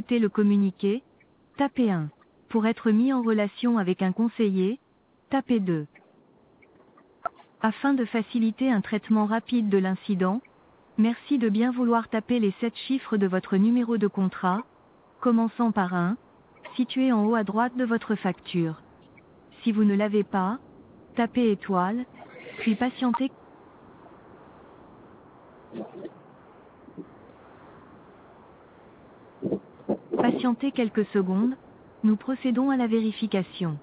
écouter le communiqué, tapez 1. Pour être mis en relation avec un conseiller, tapez 2. Afin de faciliter un traitement rapide de l'incident, merci de bien vouloir taper les 7 chiffres de votre numéro de contrat, commençant par 1, situé en haut à droite de votre facture. Si vous ne l'avez pas, tapez étoile, puis patientez. Patientez quelques secondes, nous procédons à la vérification.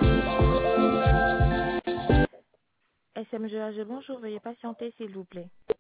SMGAG, bonjour, veuillez patienter s'il vous plaît.